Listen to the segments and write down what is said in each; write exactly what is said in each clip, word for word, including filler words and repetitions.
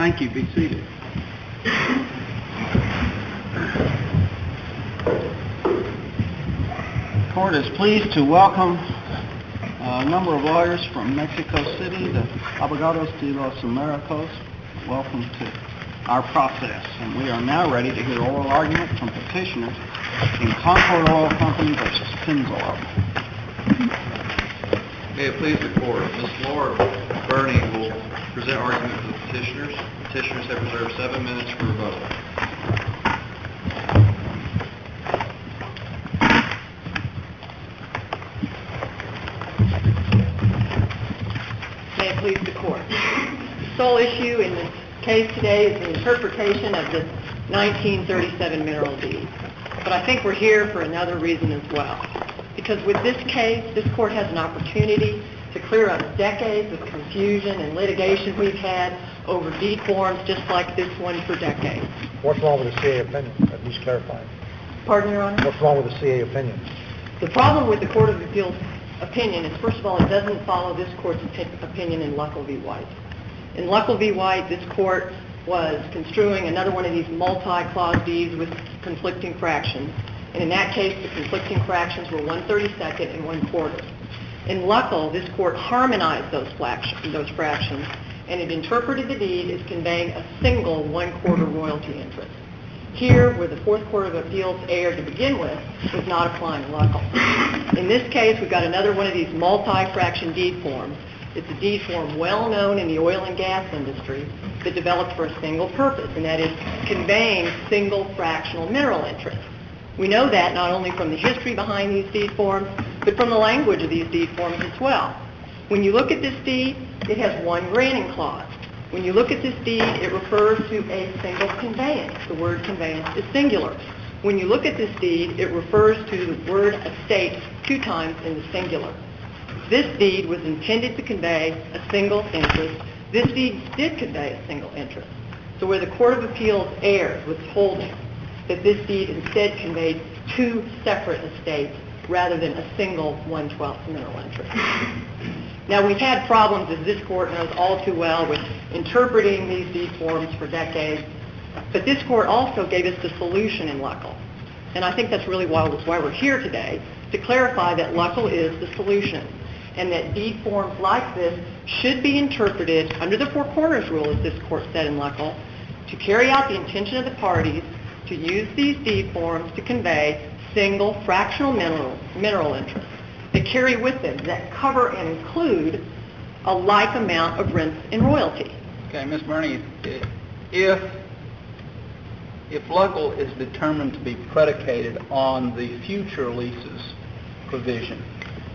Thank you. Be seated. The court is pleased to welcome a number of lawyers from Mexico City, the Abogados de los Americos. Welcome to our process. And we are now ready to hear oral argument from petitioners in Concord Oil Company versus Pennzoil. May it please the court, Miz Laura Burney will present argument for the petitioners. Petitioners have reserved seven minutes for rebuttal. May it please the court. The sole issue in this case today is the interpretation of the nineteen thirty-seven mineral deed. But I think we're here for another reason as well. Because with this case, this court has an opportunity to clear up decades of confusion and litigation we've had over deed forms just like this one for decades. What's wrong with the C A opinion? At least clarifying. Pardon, Your Honor? What's wrong with the C A opinion? The problem with the Court of Appeals opinion is, first of all, it doesn't follow this court's opinion in Luckel v. White. In Luckel v. White, this court was construing another one of these multi-clause deeds with conflicting fractions. And in that case, the conflicting fractions were one thirty-second and one quarter. In Luckel, this court harmonized those, those fractions, and it interpreted the deed as conveying a single one-quarter royalty interest. Here, where the Fourth Court of Appeals erred to begin with, was not applying Luckel. In this case, we've got another one of these multi-fraction deed forms. It's a deed form well known in the oil and gas industry that developed for a single purpose, and that is conveying single fractional mineral interest. We know that not only from the history behind these deed forms, but from the language of these deed forms as well. When you look at this deed, it has one granting clause. When you look at this deed, it refers to a single conveyance. The word conveyance is singular. When you look at this deed, it refers to the word estate two times in the singular. This deed was intended to convey a single interest. This deed did convey a single interest. So where the Court of Appeals erred was holding that this deed instead conveyed two separate estates rather than a single one twelfth mineral interest. Now, we've had problems, as this court knows all too well, with interpreting these deed forms for decades, but this court also gave us the solution in Luckel. And I think that's really why, why we're here today, to clarify that Luckel is the solution, and that deed forms like this should be interpreted under the Four Corners Rule, as this court said in Luckel, to carry out the intention of the parties to use these deed forms to convey single fractional mineral, mineral interests that carry with them, that cover and include a like amount of rents and royalty. Okay, Miz Burney, if, if Luckel is determined to be predicated on the future leases provision,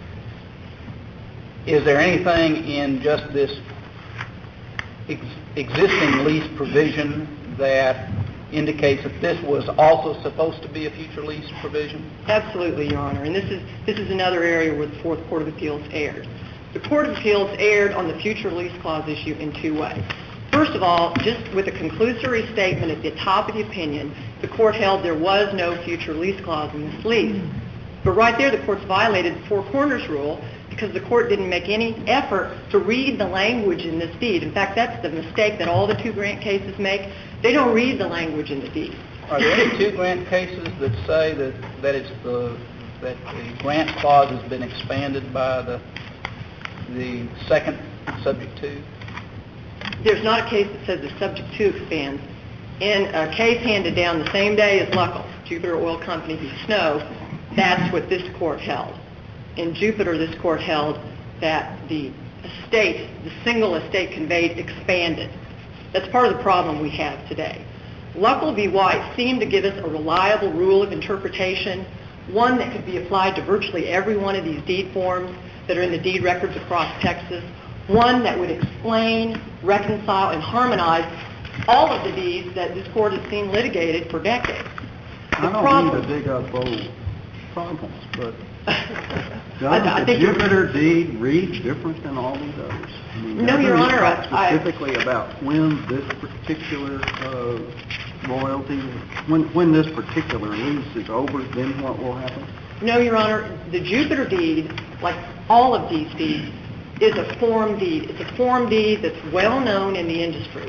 is there anything in just this ex- existing lease provision that indicates that this was also supposed to be a future lease provision? Absolutely, Your Honor. And this is this is another area where the Fourth Court of Appeals erred. The Court of Appeals erred on the future lease clause issue in two ways. First of all, just with a conclusory statement at the top of the opinion, the court held there was no future lease clause in this lease. But right there, the court's violated the Four Corners Rule because the court didn't make any effort to read the language in this deed. In fact, that's the mistake that all the two grant cases make. They don't read the language in the deed. Are there any two grant cases that say that, that it's the that the grant clause has been expanded by the the second subject to? There's not a case that says the subject to expands. In a case handed down the same day as Luckel, Jupiter Oil Company v. Snow, that's what this court held. In Jupiter, this court held that the estate, the single estate conveyed, expanded. That's part of the problem we have today. Luckel v. White seemed to give us a reliable rule of interpretation, one that could be applied to virtually every one of these deed forms that are in the deed records across Texas, one that would explain, reconcile, and harmonize all of the deeds that this court has seen litigated for decades. The I don't problem, mean to dig up old problems, but I, does I the think Jupiter deed read different than all these others? I mean, No, Your doesn't it Honor, talk I- specifically about when this particular uh, royalty, when when this particular lease is over, then what will happen? No, Your Honor, the Jupiter deed, like all of these deeds, is a form deed. It's a form deed that's well known in the industry.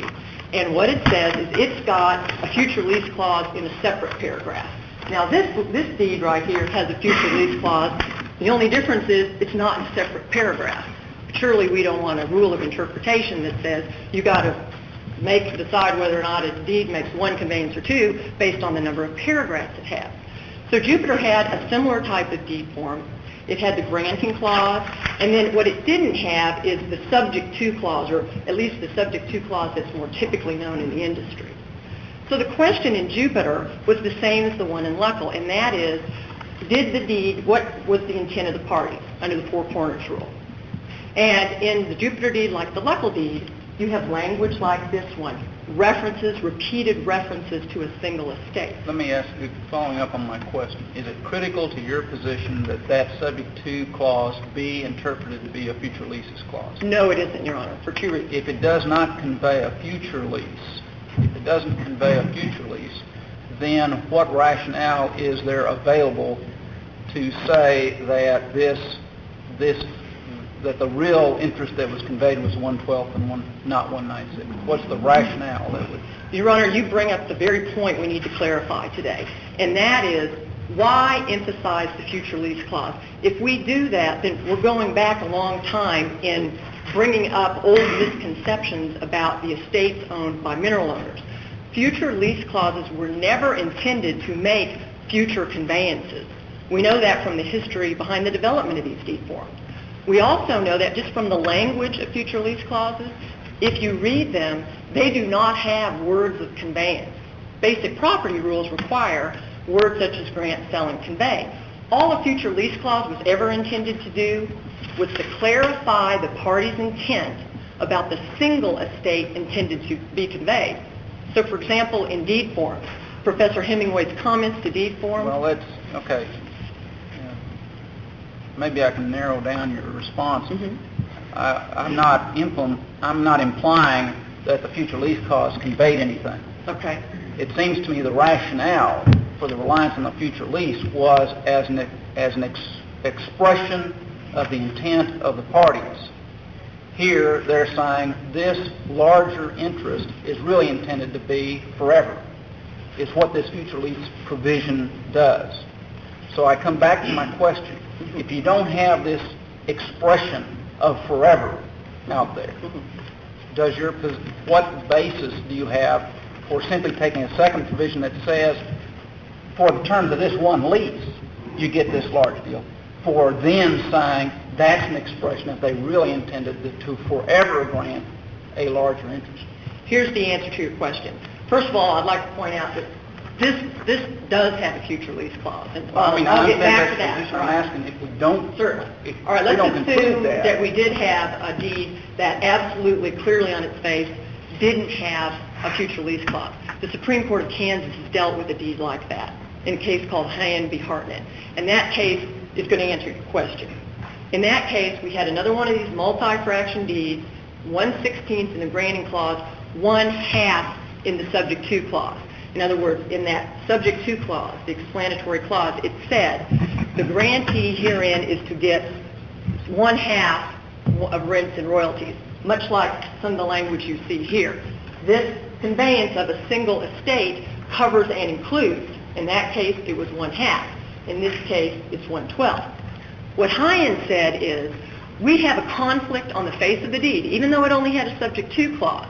And what it says is it's got a future lease clause in a separate paragraph. Now, this, this deed right here has a future lease clause. The only difference is it's not in a separate paragraph. Surely we don't want a rule of interpretation that says you got to make decide whether or not a deed makes one conveyance or two based on the number of paragraphs it has. So Jupiter had a similar type of deed form. It had the granting clause, and then what it didn't have is the subject to clause, or at least the subject to clause that's more typically known in the industry. So the question in Jupiter was the same as the one in Luckel, and that is, did the deed, what was the intent of the parties under the Four Corners rule? And in the Jupiter deed, like the Luckel deed, you have language like this one, references, repeated references to a single estate. Let me ask you, following up on my question, is it critical to your position that that subject to clause be interpreted to be a future leases clause? No, it isn't, Your Honor, for two reasons. If it does not convey a future lease, if it doesn't convey a future lease, then what rationale is there available to say that this, this, that the real interest that was conveyed was one twelfth and one, not one ninety-six? What's the rationale that would... Your Honor, you bring up the very point we need to clarify today, and that is, why emphasize the future lease clause? If we do that, then we're going back a long time in bringing up old misconceptions about the estates owned by mineral owners. Future lease clauses were never intended to make future conveyances. We know that from the history behind the development of these deed forms. We also know that just from the language of future lease clauses, if you read them, they do not have words of conveyance. Basic property rules require words such as grant, sell, and convey. All a future lease clause was ever intended to do was to clarify the party's intent about the single estate intended to be conveyed. So, for example, in deed forms, Professor Hemingway's comments to deed forms... Well, let's... Okay. Maybe I can narrow down your response. Mm-hmm. I, I'm not impl- I'm not implying that the future lease clause conveyed anything. Okay. It seems to me the rationale for the reliance on the future lease was as an as an ex- expression of the intent of the parties. Here, they're saying this larger interest is really intended to be forever. It's what this future lease provision does. So I come back to my question. If you don't have this expression of forever out there, does your what basis do you have for simply taking a second provision that says, for the terms of this one lease, you get this large deal, for then saying that's an expression that they really intended to forever grant a larger interest? Here's the answer to your question. First of all, I'd like to point out that This this does have a future lease clause. And Well, I mean, I'll I get back to understand that. that's the position I'm asking. If we don't, Certainly. if All right, we let's don't conclude assume that, that we did have a deed that absolutely clearly on its face didn't have a future lease clause. The Supreme Court of Kansas has dealt with a deed like that in a case called Hyan v. Hartnett. And that case is going to answer your question. In that case, we had another one of these multi-fraction deeds, one sixteenth in the granting clause, one half in the subject to clause. In other words, in that subject to clause, the explanatory clause, it said the grantee herein is to get one half of rents and royalties, much like some of the language you see here. This conveyance of a single estate covers and includes. In that case, it was one half. In this case, it's one twelfth. What Hyan said is, we have a conflict on the face of the deed, even though it only had a subject to clause.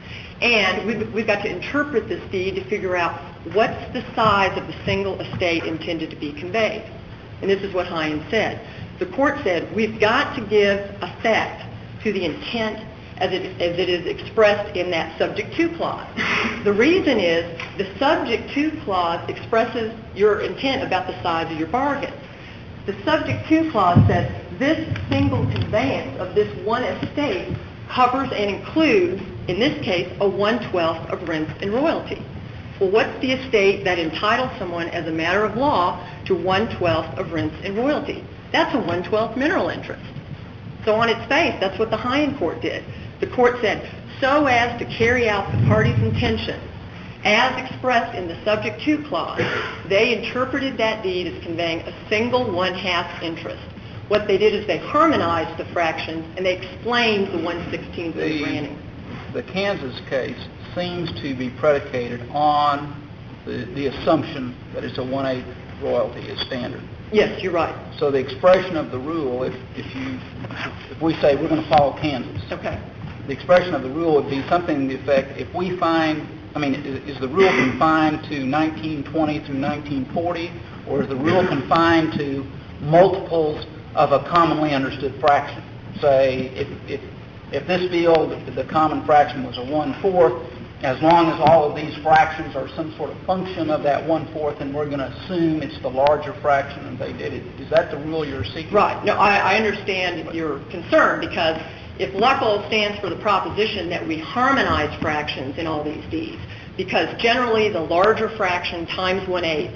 And we've, we've got to interpret this deed to figure out what's the size of the single estate intended to be conveyed. And this is what Hyan said. The court said, we've got to give effect to the intent as it, as it is expressed in that subject to clause. The reason is the subject to clause expresses your intent about the size of your bargain. The subject to clause says this single conveyance of this one estate covers and includes, in this case, a one twelfth of rents and royalty. Well, what's the estate that entitles someone as a matter of law to one twelfth of rents and royalty? That's a one twelfth mineral interest. So on its face, that's what the Hyan court did. The court said, so as to carry out the party's intention, as expressed in the subject to clause, they interpreted that deed as conveying a single one-half interest. What they did is they harmonized the fractions and they explained the one sixteenth of the granting. The Kansas case seems to be predicated on the, the assumption that it's a one-eighth royalty is standard. Yes, you're right. So the expression of the rule, if, if you, if we say we're going to follow Kansas, Okay. the expression of the rule would be something to the effect, if we find, I mean, is, is the rule confined to nineteen twenty through nineteen forty, or is the rule confined to multiples of a commonly understood fraction? Say, if, if, if this field, the common fraction was a one-fourth, as long as all of these fractions are some sort of function of that one-fourth, and we're going to assume it's the larger fraction and they did it. Is that the rule you're seeking? Right. No, I, I understand your concern, because if Luckel stands for the proposition that we harmonize fractions in all these deeds, because generally the larger fraction times one-eighth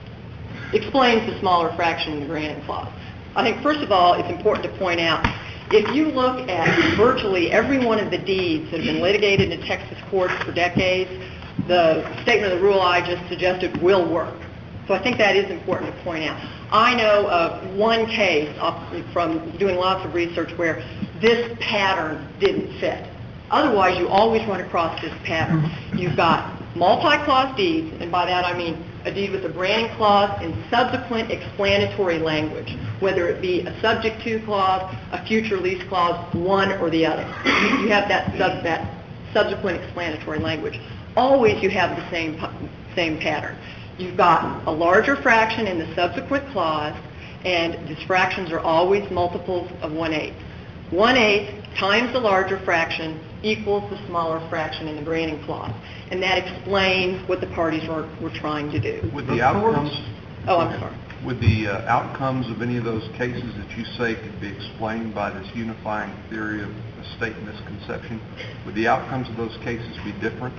explains the smaller fraction in the granting clause. I think, first of all, it's important to point out, if you look at virtually every one of the deeds that have been litigated in Texas courts for decades, the statement of the rule I just suggested will work. So I think that is important to point out. I know of one case from doing lots of research where this pattern didn't fit. Otherwise, you always run across this pattern. You've got multi-clause deeds, and by that I mean a deed with a granting clause and subsequent explanatory language, whether it be a subject to clause, a future lease clause, one or the other. You have that, sub, that subsequent explanatory language. Always you have the same, same pattern. You've got a larger fraction in the subsequent clause, and these fractions are always multiples of one-eighth. One-eighth times the larger fraction equals the smaller fraction in the granting clause. And that explains what the parties were, were trying to do. With the outcomes, Oh, I'm sorry. with the uh, outcomes of any of those cases that you say could be explained by this unifying theory of estate misconception, would the outcomes of those cases be different?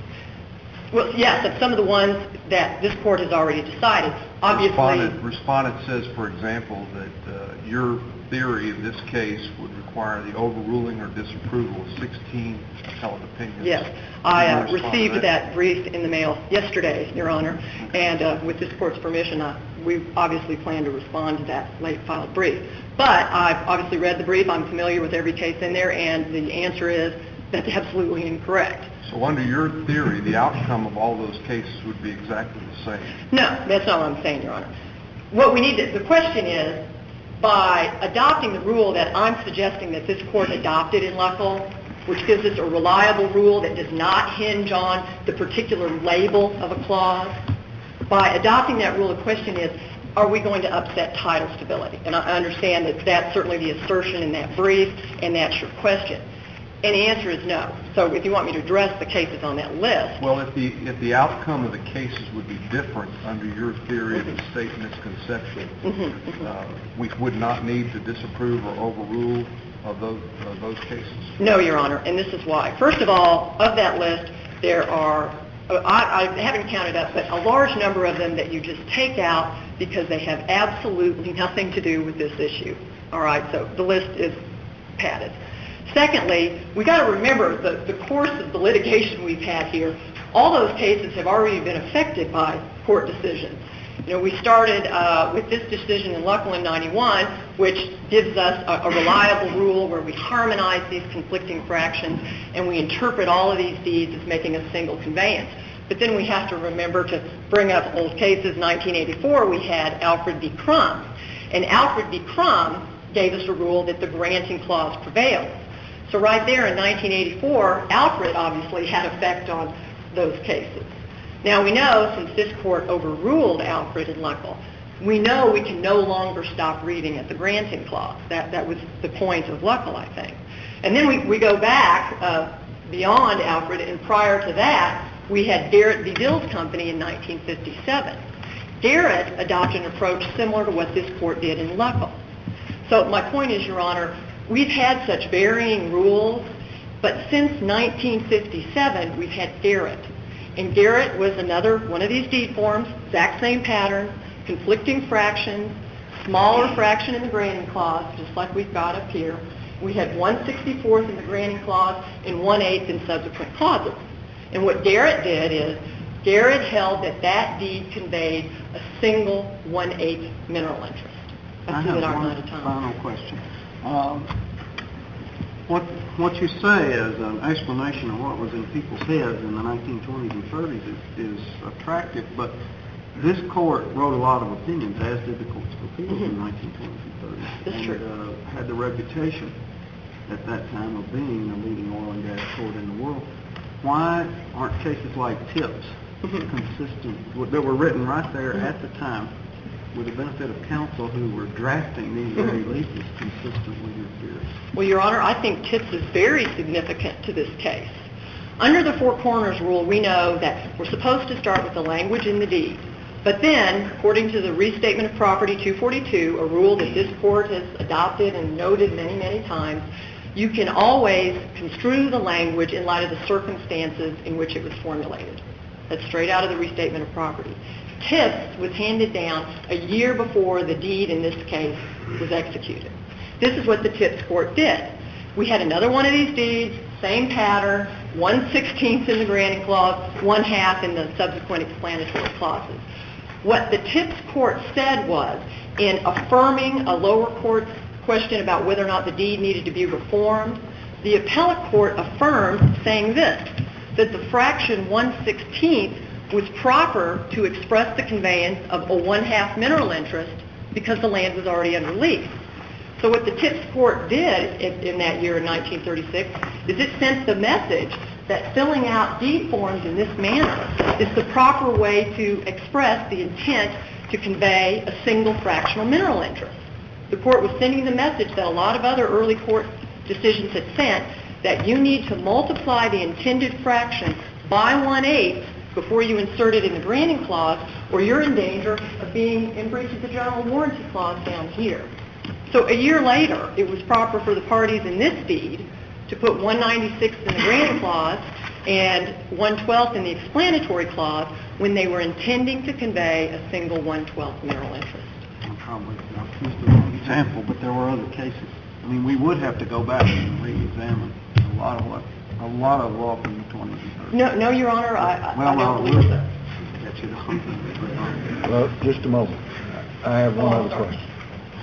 Well, yes, but some of the ones that this court has already decided, obviously... Respondent, respondent says, for example, that uh, your theory of this case would require the overruling or disapproval of sixteen appellate opinions. Yes, I uh, Can you respond to received that brief in the mail yesterday, Your Honor, and uh, with this court's permission, uh, we obviously plan to respond to that late filed brief. But I've obviously read the brief, I'm familiar with every case in there, and the answer is that's absolutely incorrect. So under your theory, the outcome of all those cases would be exactly the same? No, that's not what I'm saying, Your Honor. What we need to, the question is, by adopting the rule that I'm suggesting that this court adopted in Luckel, which gives us a reliable rule that does not hinge on the particular label of a clause, by adopting that rule, the question is, are we going to upset title stability? And I understand that that's certainly the assertion in that brief, and that's your question. And the answer is no. So if you want me to address the cases on that list... Well, if the if the outcome of the cases would be different under your theory of estate misconception, Mm-hmm. uh, we would not need to disapprove or overrule of those, uh, those cases? No, Your Honor, and this is why. First of all, of that list, there are, I, I haven't counted up, but a large number of them that you just take out because they have absolutely nothing to do with this issue. All right, so the list is padded. Secondly, we got to remember the, the course of the litigation we've had here. All those cases have already been affected by court decisions. You know, we started uh, with this decision in Luckel in ninety-one, which gives us a, a reliable rule where we harmonize these conflicting fractions and we interpret all of these deeds as making a single conveyance. But then we have to remember to bring up old cases. nineteen eighty-four, we had Alfred v. Crum. And Alfred v. Crum gave us a rule that the granting clause prevails. So right there in nineteen eighty-four, Alfred obviously had effect on those cases. Now we know, since this court overruled Alfred and Luckel, we know we can no longer stop reading at the granting clause. That, that was the point of Luckel, I think. And then we, we go back uh, beyond Alfred, and prior to that, we had Garrett v. Dills Company in nineteen fifty-seven. Garrett adopted an approach similar to what this court did in Luckel. So my point is, Your Honor, we've had such varying rules, but since nineteen fifty-seven, we've had Garrett. And Garrett was another one of these deed forms, exact same pattern, conflicting fractions, smaller fraction in the granting clause, just like we've got up here. We had one sixty-fourth in the granting clause and one eighth in subsequent clauses. And what Garrett did is, Garrett held that that deed conveyed a single one eighth mineral interest. I see that have I'm one out of time. final question. Um, what, what you say as an explanation of what was in people's heads in the nineteen twenties and thirties is, is attractive, but this court wrote a lot of opinions, as did the courts of appeals in the nineteen twenties and thirties. That's and, true. Uh, had the reputation at that time of being the leading oil and gas court in the world. Why aren't cases like Tips consistent, that were written right there at the time, with the benefit of counsel who were drafting these very leases, consistent with your theory? Well, Your Honor, I think Tips is very significant to this case. Under the Four Corners rule, we know that we're supposed to start with the language in the deed. But then, according to the Restatement of Property two forty-two, a rule that this court has adopted and noted many, many times, you can always construe the language in light of the circumstances in which it was formulated. That's straight out of the Restatement of Property. Tips was handed down a year before the deed in this case was executed. This is what the Tips court did. We had another one of these deeds, same pattern, one sixteenth in the granting clause, one half in the subsequent explanatory clauses. What the Tips court said was, in affirming a lower court's question about whether or not the deed needed to be reformed, the appellate court affirmed saying this, that the fraction one sixteenth was proper to express the conveyance of a one-half mineral interest because the land was already under lease. So what the Tips court did in, in that year in nineteen thirty-six is it sent the message that filling out deed forms in this manner is the proper way to express the intent to convey a single fractional mineral interest. The court was sending the message that a lot of other early court decisions had sent, that you need to multiply the intended fraction by one-eighth before you insert it in the granting clause, or you're in danger of being in breach of the general warranty clause down here. So a year later, it was proper for the parties in this deed to put one ninety-sixth in the granting clause and one twelfth in the explanatory clause when they were intending to convey a single one twelfth mineral interest. I'm probably not used the wrong example, but there were other cases. I mean, we would have to go back and re-examine a lot of what, a lot of law from the twenties and thirties. No, no, Your Honor, I, I, well, I don't well, believe we'll so. get you the Well, just a moment. I have one Oh, other sorry. question.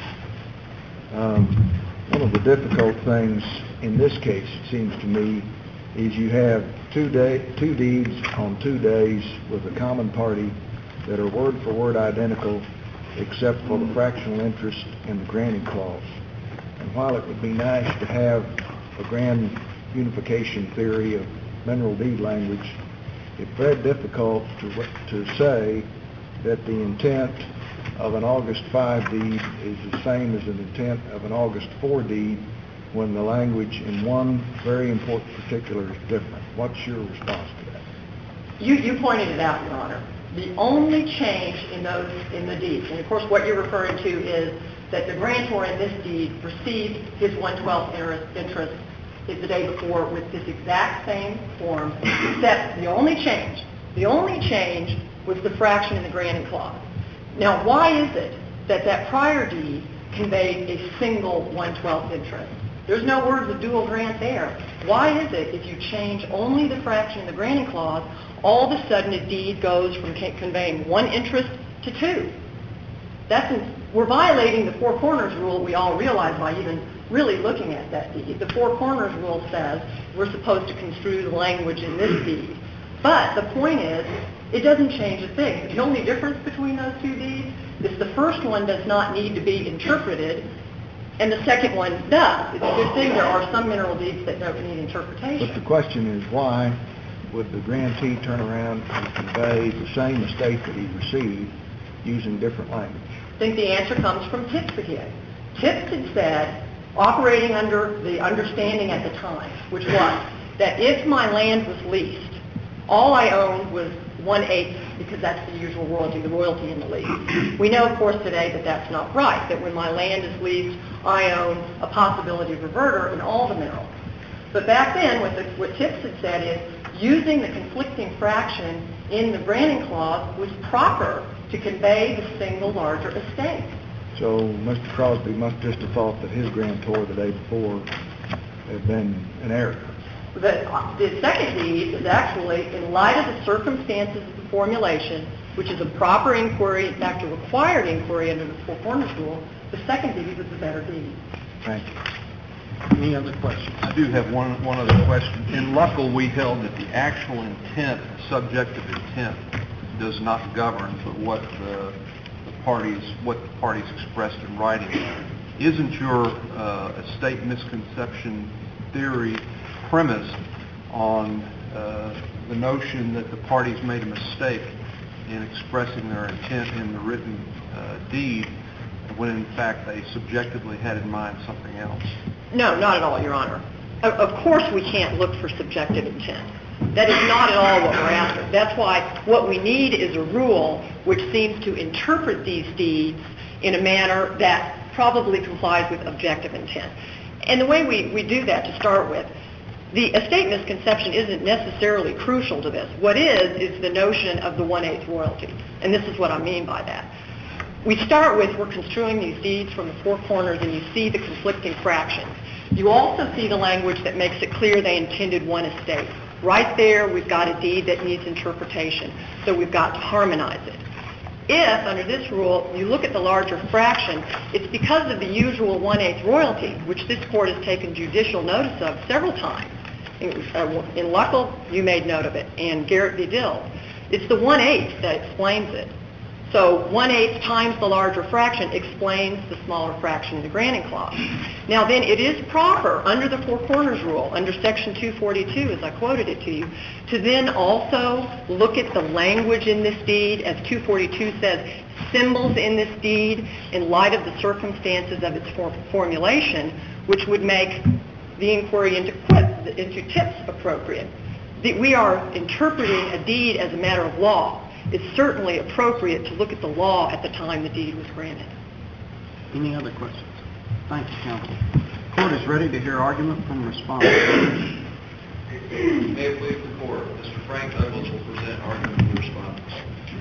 Um, one of the difficult things in this case, it seems to me, is you have two day, two deeds on two days with a common party that are word for word identical except for the fractional interest in the granting clause. And while it would be nice to have a grand unification theory of mineral deed language, it's very difficult to, to say that the intent of an August five deed is the same as an intent of an August four deed when the language in one very important particular is different. What's your response to that? You, you pointed it out, Your Honor. The only change in those in the deeds, and of course what you're referring to is that the grantor in this deed received his one twelfth interest the day before with this exact same form, except the only change, the only change was the fraction in the granting clause. Now, why is it that that prior deed conveyed a single one twelfth interest? There's no words of dual grant there. Why is it if you change only the fraction in the granting clause, all of a sudden a deed goes from conveying one interest to two? That's in, we're violating the Four Corners rule we all realize by even really looking at that deed. The Four Corners rule says we're supposed to construe the language in this deed. But the point is, it doesn't change a thing. The only difference between those two deeds is the first one does not need to be interpreted, and the second one does. It's a good thing there are some mineral deeds that don't need interpretation. But the question is, why would the grantee turn around and convey the same estate that he received using different language? I think the answer comes from Tips again. Tips had said, operating under the understanding at the time, which was that if my land was leased, all I owned was one-eighth, because that's the usual royalty, the royalty in the lease. We know, of course, today that that's not right, that when my land is leased, I own a possibility of reverter in all the minerals. But back then, what, the, what Tips had said is, using the conflicting fraction in the granting clause was proper to convey the single larger estate. So Mister Crosby must just have thought that his grantor the day before had been an error. The, the second deed is actually, in light of the circumstances of the formulation, which is a proper inquiry, in fact, a required inquiry under the Four Corners rule, the second deed is the better deed. Thank you. Any other questions? I do have one, one other question. In Luckel, we held that the actual intent, subjective intent, does not govern, but what the, the parties, what the parties expressed in writing. Isn't your uh, estate misconception theory premised on uh, the notion that the parties made a mistake in expressing their intent in the written uh, deed, when in fact they subjectively had in mind something else? No, not at all, Your Honor. Of, of course we can't look for subjective intent. That is not at all what we're after. That's why what we need is a rule which seems to interpret these deeds in a manner that probably complies with objective intent. And the way we, we do that, to start with, the estate misconception isn't necessarily crucial to this. What is, is the notion of the one-eighth royalty. And this is what I mean by that. We start with, we're construing these deeds from the four corners, and you see the conflicting fractions. You also see the language that makes it clear they intended one estate. Right there, we've got a deed that needs interpretation, so we've got to harmonize it. If, under this rule, you look at the larger fraction, it's because of the usual one-eighth royalty, which this Court has taken judicial notice of several times. In, uh, in Luckel, you made note of it, and Garrett v. Dill. It's the one-eighth that explains it. So one-eighth times the larger fraction explains the smaller fraction in the granting clause. Now then, it is proper, under the Four Corners rule, under Section two forty-two, as I quoted it to you, to then also look at the language in this deed, as two forty-two says, symbols in this deed in light of the circumstances of its for- formulation, which would make the inquiry into, quip, into tips appropriate. The, we are interpreting a deed as a matter of law. It's certainly appropriate to look at the law at the time the deed was granted. Any other questions? Thank you, counsel. Court is ready to hear argument from respondents. May it please the Court, Mister Frank Douglas will present argument from the respondents.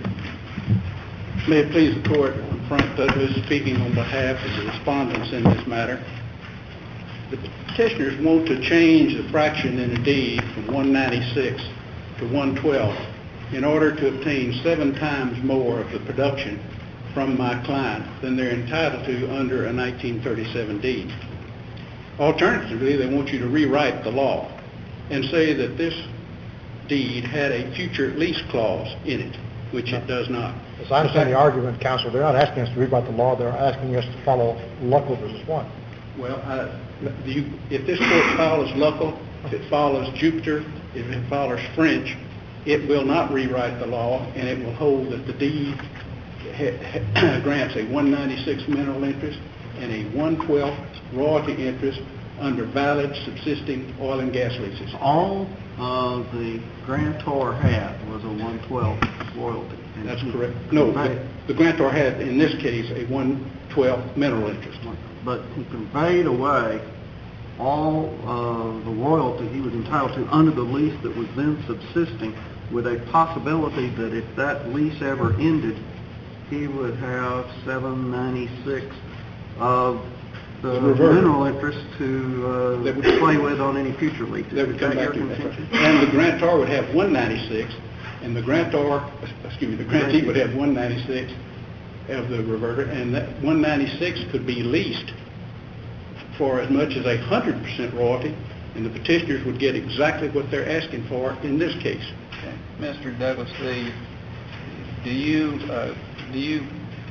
May it please the Court, I'm Frank Douglas, speaking on behalf of the respondents in this matter. The petitioners want to change the fraction in the deed from one ninety-six to one twelve in order to obtain seven times more of the production from my client than they're entitled to under a nineteen thirty-seven deed. Alternatively, they want you to rewrite the law and say that this deed had a future lease clause in it, which it does not. As I understand the argument, counsel, they're not asking us to rewrite the law, they're asking us to follow Luckel versus one. Well, uh, you, if this Court follows Luckel, if it follows Jupiter, if it follows French, it will not rewrite the law, and it will hold that the deed ha- ha- grants a one ninety-six mineral interest and a one twelve royalty interest under valid subsisting oil and gas leases. All uh, the grantor had was a one twelve royalty. That's correct. No, the, the grantor had, in this case, a one twelve mineral interest. But he conveyed away all uh, the royalty he was entitled to under the lease that was then subsisting, with a possibility that if that lease ever ended, he would have seven ninety-six of the mineral interest to uh, That would- play with on any future leases. That would Is come that back your to that. contention? And the grantor would have one ninety-six, and the grantor, excuse me, the grantee would have one ninety-six of the reverter, and that one ninety-six could be leased for as much as a one hundred percent royalty, and the petitioners would get exactly what they're asking for in this case. Okay. Mister Douglas, the, do you uh, do you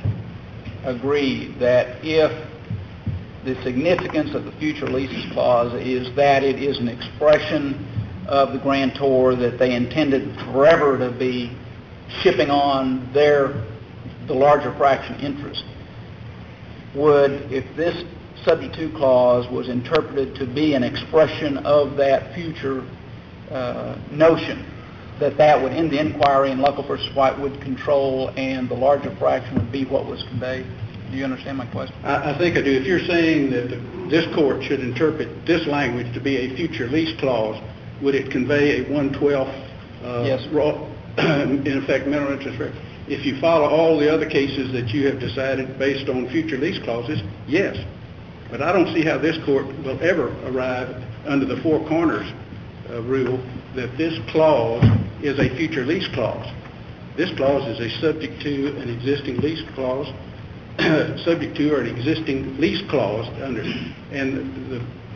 agree that if the significance of the future leases clause is that it is an expression of the grantor that they intended forever to be shipping on their the larger fraction interest, would, if this subject to clause was interpreted to be an expression of that future uh, notion, that that would end the inquiry and Luckel versus White would control and the larger fraction would be what was conveyed? Do you understand my question? I, I think I do. If you're saying that the, this court should interpret this language to be a future lease clause, would it convey a one twelfth uh, Yes. raw, in effect, mineral interest rate? If you follow all the other cases that you have decided based on future lease clauses, yes. But I don't see how this court will ever arrive under the Four Corners uh, rule that this clause is a future lease clause. This clause is a subject to an existing lease clause, subject to or an existing lease clause under, and the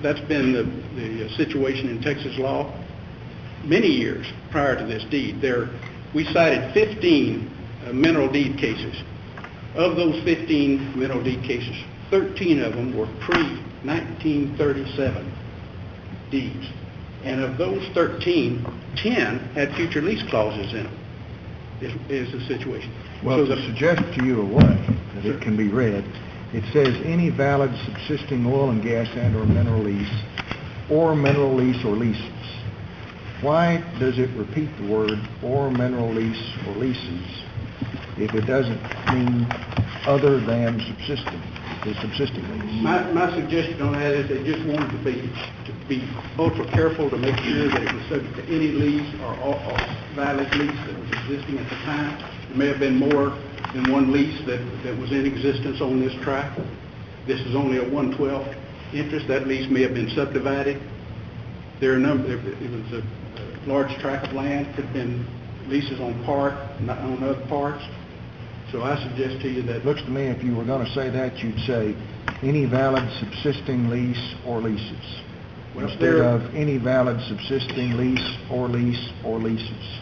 that's been the, the situation in Texas law many years prior to this deed. There, we cited fifteen uh, mineral deed cases. Of those fifteen mineral deed cases, thirteen of them were pre nineteen thirty-seven deeds. And of those thirteen, ten had future lease clauses in them, is, is the situation. Well, So to the- suggest to you a way that it can be read, it says any valid subsisting oil and gas and or mineral lease or mineral lease or leases. Why does it repeat the word or mineral lease or leases if it doesn't mean other than subsisting, the subsisting lease? My, my suggestion on that is they just wanted to be, to be ultra careful to make sure that it was subject to any lease or, or, or valid lease that was existing at the time. There may have been more than one lease that, that was in existence on this tract. This is only a one twelfth interest. That lease may have been subdivided. There are a number, it was a large tract of land, could have been leases on part, not on other parts. So I suggest to you that It looks to me if you were going to say that, you'd say any valid subsisting lease or leases, Well, instead there- of any valid subsisting lease or lease or leases.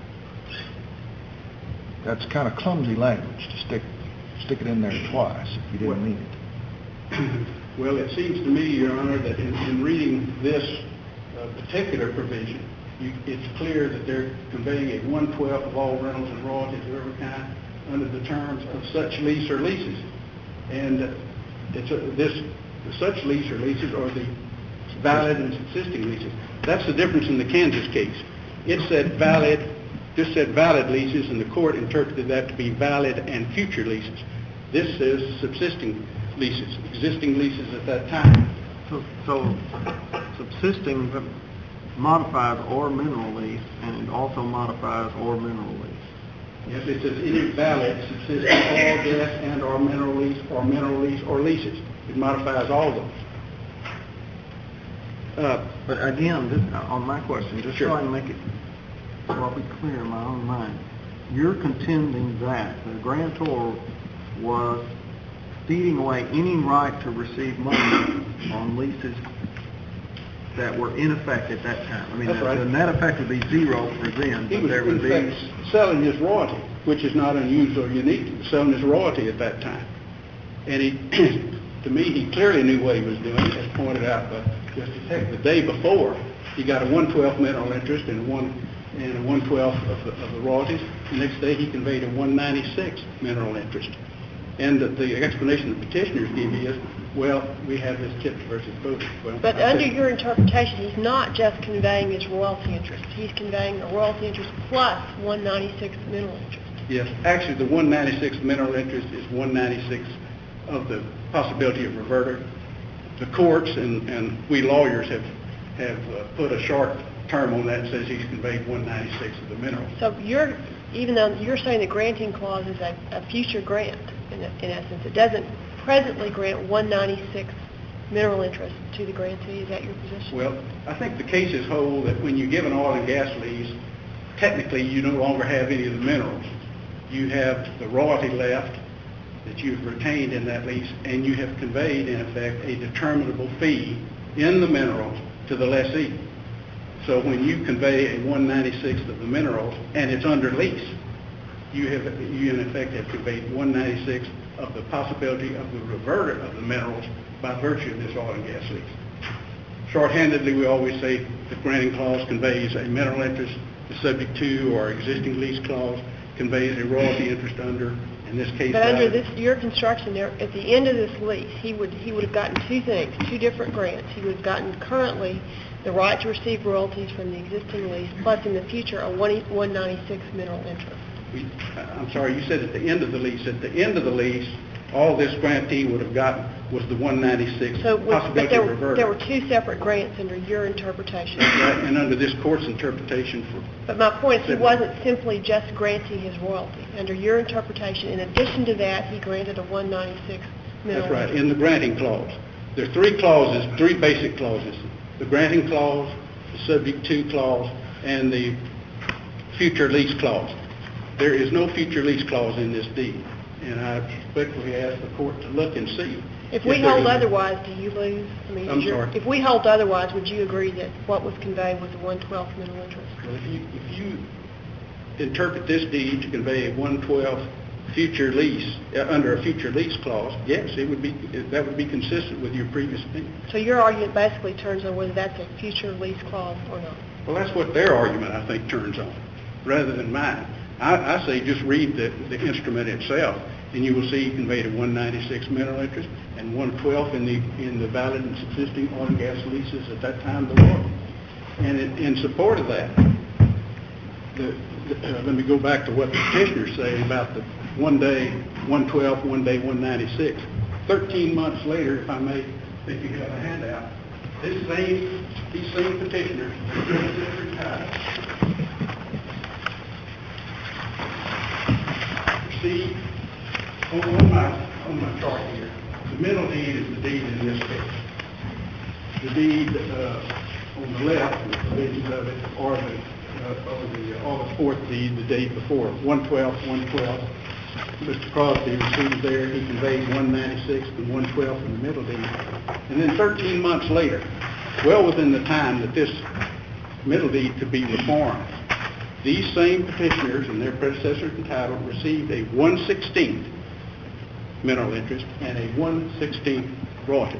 That's kind of clumsy language to stick stick it in there twice if you didn't Well- mean it. Well, it seems to me, Your Honor, that in, in reading this uh, particular provision, you, it's clear that they're conveying a one twelfth of all rentals and royalties of every kind under the terms of such lease or leases. And uh, it's a, this, such lease or leases are the valid and subsisting leases. That's the difference in the Kansas case. It said valid, just said valid leases, and the court interpreted that to be valid and future leases. This says subsisting leases, existing leases at that time. So, so subsisting modifies or mineral lease, and it also modifies or mineral lease. Yes, it says any valid subsisting oil, gas, and or mineral lease, or mineral lease, or leases. It modifies all those. Uh, But again, this, on my question, just Sure. so I can make it, so I'll be clear in my own mind, you're contending that the grantor was ceding away any right to receive money on leases that were in effect at that time. I mean, That's the, right. the net effect would be zero for them, He but was, there would in be... fact, selling his royalty, which is not unusual or unique. He was selling his royalty at that time. And he, to me, he clearly knew what he was doing, as pointed out by Justice Heck. The day before, he got a one twelfth mineral interest and a one and a one twelfth of the, of the royalties. The next day, he conveyed a one ninety-six mineral interest. And the, the explanation the petitioners give you is, well, we have this Chips versus Booty. Well, But I under think- your interpretation, he's not just conveying his royalty interest. He's conveying a royalty interest plus one ninety-six mineral interest. Yes, actually, the one ninety-six mineral interest is one ninety-six of the possibility of reverter. The courts and, and we lawyers have, have uh, put a short term on that that says he's conveyed one ninety-six of the mineral. So you're, even though you're saying the granting clause is a, a future grant, in, in essence, it doesn't presently grant one ninety-six mineral interest to the grantee. Is that your position? Well, I think the cases hold that when you give an oil and gas lease, technically you no longer have any of the minerals. You have the royalty left that you've retained in that lease, and you have conveyed, in effect, a determinable fee in the minerals to the lessee. So when you convey a one ninety-six of the minerals, and it's under lease, you have, you in effect have conveyed one ninety-six of the possibility of the reverter of the minerals by virtue of this oil and gas lease. Shorthandedly, we always say the granting clause conveys a mineral interest, the subject to or existing lease clause conveys a royalty interest under, in this case. But under valid- this, your construction there, at the end of this lease, he would, he would have gotten two things, two different grants. He would have gotten currently the right to receive royalties from the existing lease, plus in the future a one ninety-six mineral interest. We, I'm sorry, you said at the end of the lease. At the end of the lease, all this grantee would have gotten was the one ninety-six So, was- but possibility there of were, reverter. there were two separate grants under your interpretation. Right, and under this court's interpretation for... But my point is, he wasn't simply just granting his royalty. Under your interpretation, in addition to that, he granted a one ninety-six mineral That's right, interest. in the granting clause. There are three clauses, three basic clauses. The granting clause, the subject to clause, and the future lease clause. There is no future lease clause in this deed. and I respectfully ask the court to look and see. If we there's hold a- otherwise, do you lose? I mean, I'm is your- sorry? If we hold otherwise, would you agree that what was conveyed was a one-twelfth mineral interest? Well, if you, if you interpret this deed to convey a one-twelfth future lease, uh, under a future lease clause, yes, it would be, that would be consistent with your previous opinion. So your argument basically turns on whether that's a future lease clause or not. Well, that's what their argument, I think, turns on, rather than mine. I, I say just read the, the instrument itself, and you will see he conveyed a one ninety-six mineral interest and one twelfth in the, in the valid and subsisting oil and gas leases at that time of the war. And in, in support of that, the, the, uh, let me go back to what the petitioners say about the one day, one twelfth, one day, one ninety-six. Thirteen months later, if I may, if you have a handout, this same, these same petitioners, see, on, on my, on my chart here, the middle deed is the deed in this case. The deed, uh, on the left, the provisions of it, or the, uh, or the August fourth deed, the date before, one twelfth, one twelfth. Mister Crosby received there, he conveyed one ninety-six and one twelfth in the middle deed. And then thirteen months later, well within the time that this middle deed could be reformed, these same petitioners and their predecessors entitled received a one sixteenth mineral interest and a one sixteenth royalty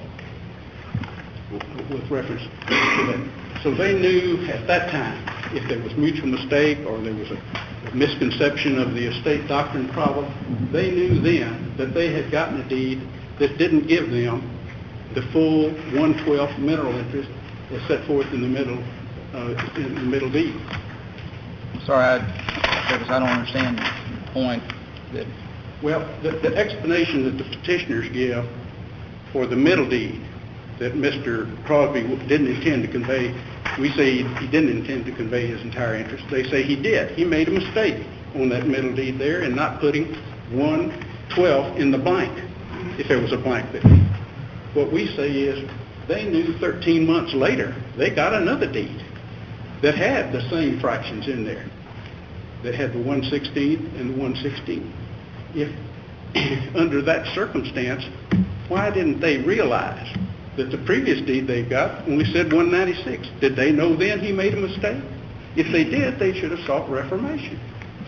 with reference to that. So they knew at that time, if there was mutual mistake or there was a misconception of the estate doctrine problem, they knew then that they had gotten a deed that didn't give them the full one twelfth mineral interest as set forth in the middle, uh, in the middle deed. Sorry, I, because I don't understand the point that... Well, the, the explanation that the petitioners give for the middle deed that Mister Crosby didn't intend to convey, we say he, he didn't intend to convey his entire interest. They say he did. He made a mistake on that middle deed there in not putting one twelfth in the blank, if there was a blank there. What we say is they knew thirteen months later they got another deed that had the same fractions in there, that had the one sixteenth and the one sixteenth. If, under that circumstance, why didn't they realize that the previous deed they got only said one ninety-six? Did they know then he made a mistake? If they did, they should have sought reformation.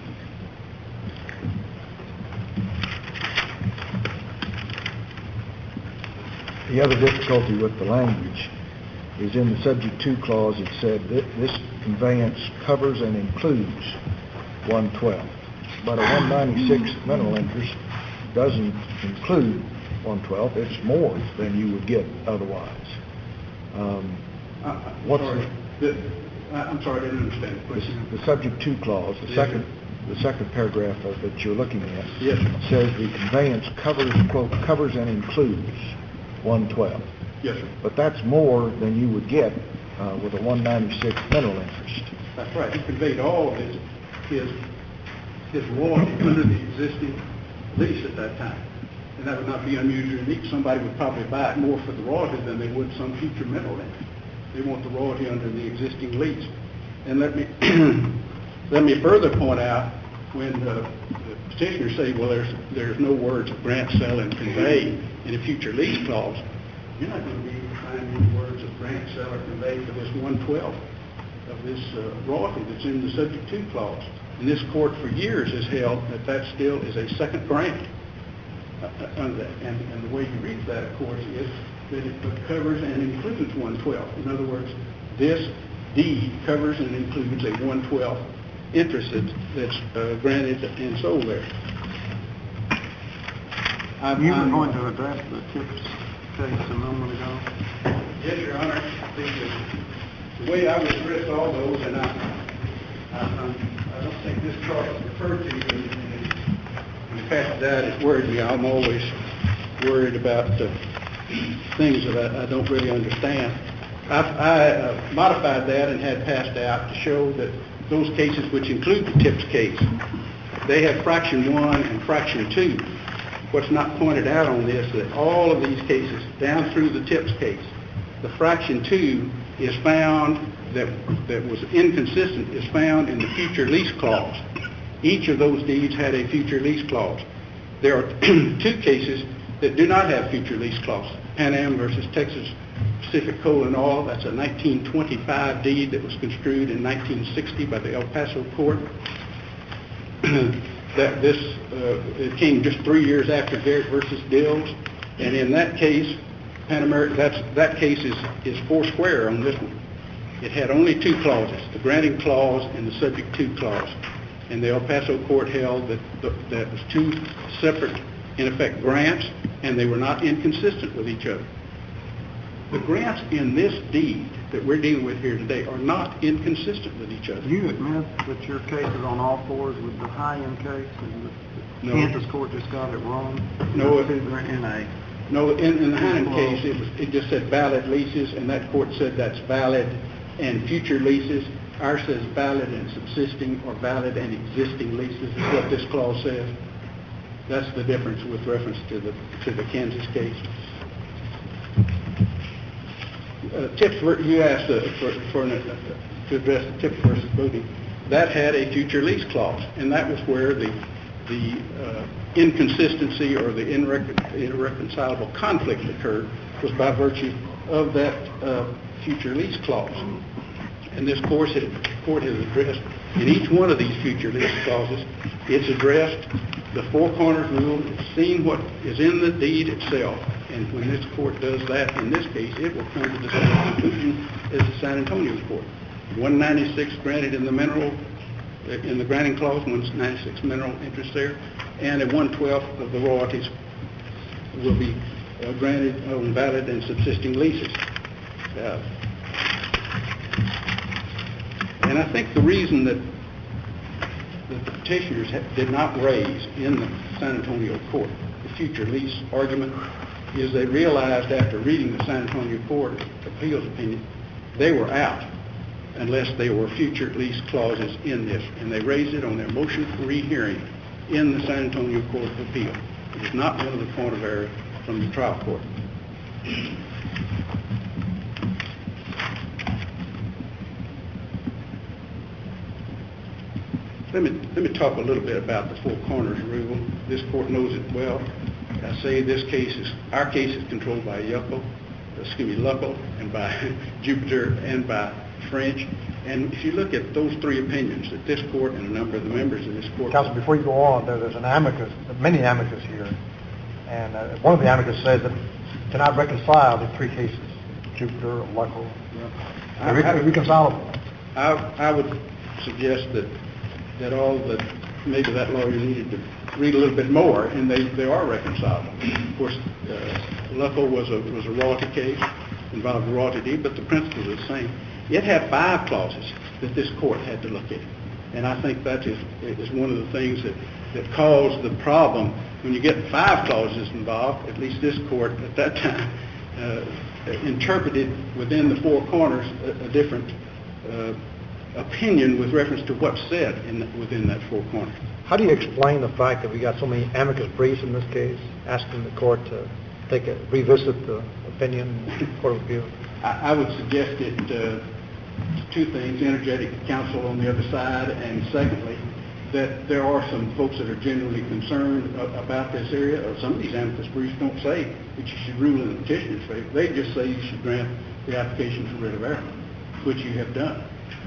The other difficulty with the language is in the subject to clause it said that this conveyance covers and includes one twelfth, but a one ninety-six mineral interest doesn't include one twelfth. It's more than you would get otherwise. Um, Uh, what's sorry. the, The, I'm sorry, I didn't understand the question. the, the subject to clause, the Yes, second sir. the second paragraph of, that you're looking at, Yes, sir. says the conveyance covers, quote, covers and includes one twelfth. Yes, sir. But that's more than you would get uh, with a one ninety-six mineral interest. That's right. He conveyed all of his, his, his royalty under the existing lease at that time. And that would not be unusual. Unique. Somebody would probably buy it more for the royalty than they would some future mineral interest. They want the royalty under the existing lease. And let me, let me further point out, when uh, the petitioners say, well, there's, there's no words of grant, sell, and convey in a future lease clause, you're not going to be able to find any words of grant, sell, or convey for this one twelfth of this uh, royalty that's in the subject to clause. And this court for years has held that that still is a second grant uh, under that. And, and the way you read that, of course, is that it covers and includes one twelfth. In other words, this deed covers and includes a one twelfth interest that's, that's uh, granted and sold there. I'm, You were I'm- going to address the TIPS case a moment ago. Yes, Your Honor. The, the way I would address all those, and I, I, I'm- I don't think this chart is referred to, and, and when it passes out, it worried me. I'm always worried about uh, things that I, I don't really understand. I, I uh, modified that and had passed out to show that those cases which include the TIPS case, they have fraction one and fraction two. What's not pointed out on this is that all of these cases, down through the TIPS case, the fraction two is found, that, that was inconsistent, is found in the future lease clause. Each of those deeds had a future lease clause. There are two cases that do not have future lease clause. Pan Am versus Texas Pacific Coal and Oil, that's a nineteen twenty-five deed that was construed in nineteen sixty by the El Paso court. that this uh, it came just three years after Garrett versus Dills, and in that case, Pan American, that's, that case is, is four square on this one. It had only two clauses, the granting clause and the subject to clause. And the El Paso court held that the, that was two separate, in effect, grants, and they were not inconsistent with each other. The grants in this deed that we're dealing with here today are not inconsistent with each other. Do you admit that your case is on all fours with the high-end case, and the No. Kansas court just got it wrong? No, it- In a No, in, in the Heinen case, it was, it just said valid leases, and that court said that's valid and future leases. Ours says valid and subsisting or valid and existing leases is what this clause says. That's the difference with reference to the, to the Kansas case. Uh, Tips, you asked uh, for, for an, uh, to address the Tips versus Booty. That had a future lease clause, and that was where the the uh, inconsistency or the irrecon- irreconcilable conflict occurred was by virtue of that uh, future lease clause. And this course has, court has addressed, in each one of these future lease clauses, it's addressed the Four Corners rule, it's seen what is in the deed itself, and when this court does that, in this case, it will come to the same conclusion as the San Antonio court. one ninety-six granted in the mineral in the granting clause, one ninety-six mineral interest there, and a one twelfth of the royalties will be uh, granted on valid and subsisting leases. Uh, and I think the reason that, that the petitioners ha- did not raise in the San Antonio court the future lease argument is they realized after reading the San Antonio court appeals opinion, they were out unless there were future lease clauses in this. And they raised it on their motion for rehearing in the San Antonio Court of Appeal. It is not one of the point of error from the trial court. Let me, let me talk a little bit about the Four Corners rule. This court knows it well. I say this case is, our case is controlled by Yucco, excuse me, Lucco, and by Jupiter, and by French. And if you look at those three opinions that this court and a number of the members of this court... Counsel, before you go on, there, there's an amicus, many amicus here, and uh, one of the amicus says that cannot reconcile the three cases, Jupiter, Lucco. I, They're I, reconcilable. I, I would suggest that that all that maybe that lawyer needed to read a little bit more, and they, they are reconcilable. Of course, uh, Lucco was a was a royalty case, involved a royalty deed, but the principles are the same. It had five clauses that this court had to look at, and I think that is is one of the things that that caused the problem when you get five clauses involved. At least this court at that time uh, interpreted within the four corners a, a different uh, opinion with reference to what's said in the, within that four corners. How do you explain the fact that we got so many amicus briefs in this case, asking the court to take a, revisit the opinion in the Court of Appeal? I, I would suggest it uh, two things: energetic counsel on the other side, and secondly, that there are some folks that are genuinely concerned uh, about this area. Or some of these amicus briefs don't say that you should rule in the petitioner's favor. They just say you should grant the application for writ of error, which you have done.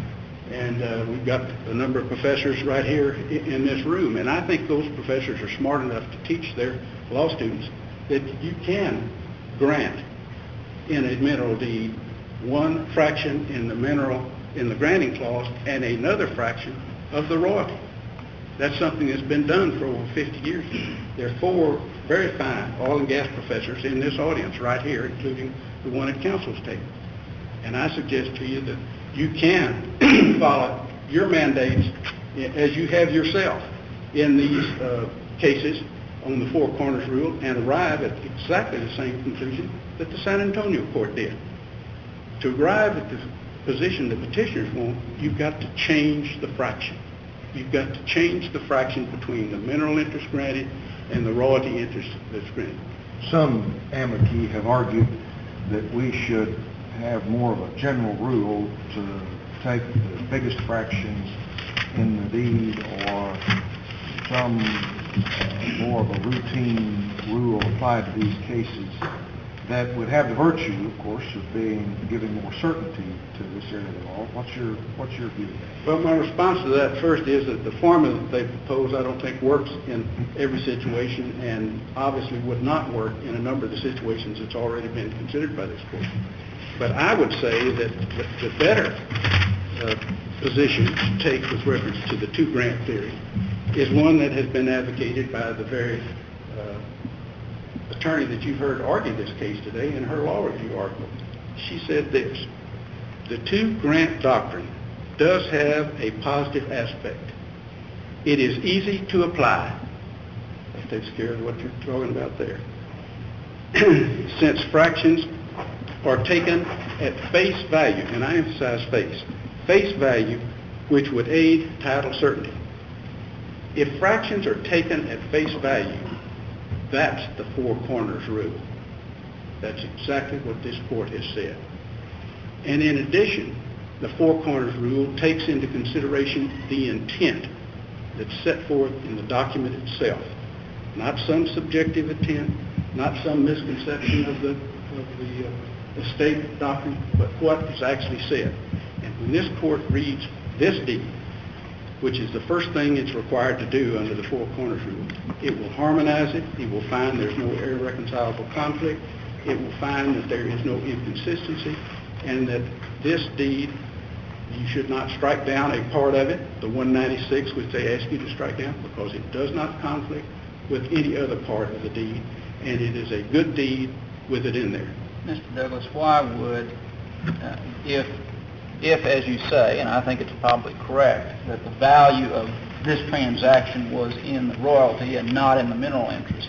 And uh, we've got a number of professors right here in, in this room, and I think those professors are smart enough to teach their law students that you can grant in a mineral deed one fraction in the mineral in the granting clause and another fraction of the royalty. That's something that's been done for over fifty years. There are four very fine oil and gas professors in this audience right here, including the one at counsel's table. And I suggest to you that you can follow your mandates as you have yourself in these uh, cases on the Four Corners rule and arrive at exactly the same conclusion that the San Antonio court did. To arrive at the position that petitioners want, you've got to change the fraction. You've got to change the fraction between the mineral interest granted and the royalty interest that's granted. Some amici have argued that we should have more of a general rule to take the biggest fractions in the deed, or some more of a routine rule applied to these cases that would have the virtue, of course, of being, giving more certainty to this area of the law. What's your, what's your view? Well, my response to that first is that the formula that they propose I don't think works in every situation and obviously would not work in a number of the situations that's already been considered by this court. But I would say that the, the better uh, position to take with reference to the two-grant theory is one that has been advocated by the very uh, attorney that you've heard argue this case today in her law review article. She said this: the two-grant doctrine does have a positive aspect. It is easy to apply. That takes care of what you're talking about there. Since fractions are taken at face value, and I emphasize face, face value, which would aid title certainty. If fractions are taken at face value, that's the four corners rule. That's exactly what this court has said. And in addition, the four corners rule takes into consideration the intent that's set forth in the document itself. Not some subjective intent, not some misconception of the, of the uh, estate doctrine, but what is actually said. And when this court reads this deed, which is the first thing it's required to do under the Four Corners Rule, it will harmonize it. It will find there's no irreconcilable conflict. It will find that there is no inconsistency, and that this deed, you should not strike down a part of it, the one ninety-six, which they ask you to strike down, because it does not conflict with any other part of the deed, and it is a good deed with it in there. Mister Douglas, why would, uh, if If, as you say, and I think it's probably correct, that the value of this transaction was in the royalty and not in the mineral interest,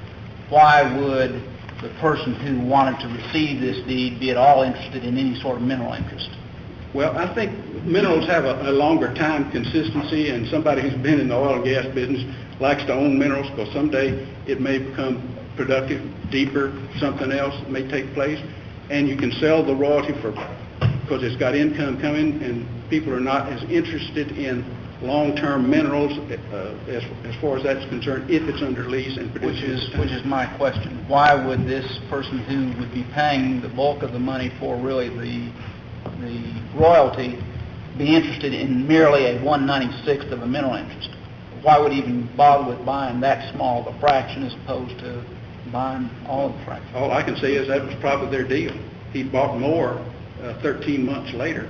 why would the person who wanted to receive this deed be at all interested in any sort of mineral interest? Well, I think minerals have a, a longer time consistency, and somebody who's been in the oil and gas business likes to own minerals because someday it may become productive, deeper, something else may take place, and you can sell the royalty for because it's got income coming, and people are not as interested in long-term minerals uh, as, as far as that's concerned if it's under lease and Which producing. is, which is my question. Why would this person who would be paying the bulk of the money for really the, the royalty be interested in merely a one ninety-sixth of a mineral interest? Why would he even bother with buying that small of a fraction as opposed to buying all of the fractions? All I can say is that was probably their deal. He bought more Uh, thirteen months later.